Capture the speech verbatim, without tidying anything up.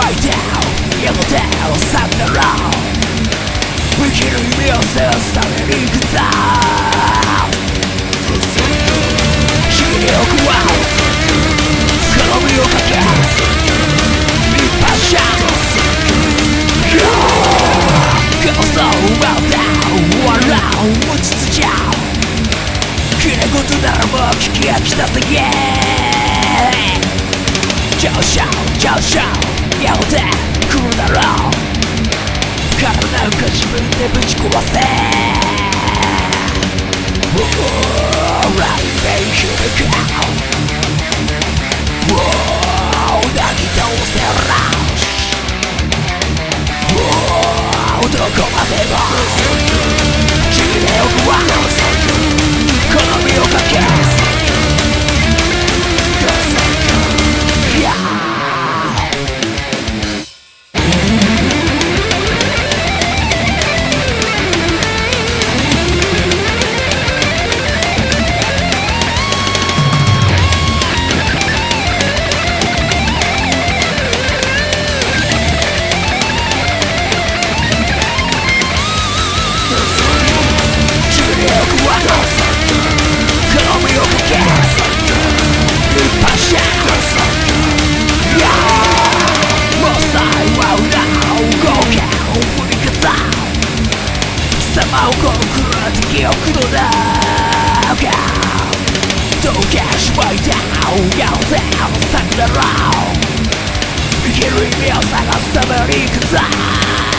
いてやがてさんだろう生きる意味を背負されに行くぞ君に奥は好みをかけ一発シャンゴーストを奪うだ笑う落ち着ちゃうきれい事ならもう聞き飽きたぜ上昇上昇やがて来るだろう体なんか自分でぶち壊せオーライメイクでかオー泣き通せらオーどこまでも君で奥は好みをかけ貴様をこの黒な敵をくのだがどうかしまいだやろうぜさんだろう生きる意味を探すために行くぞ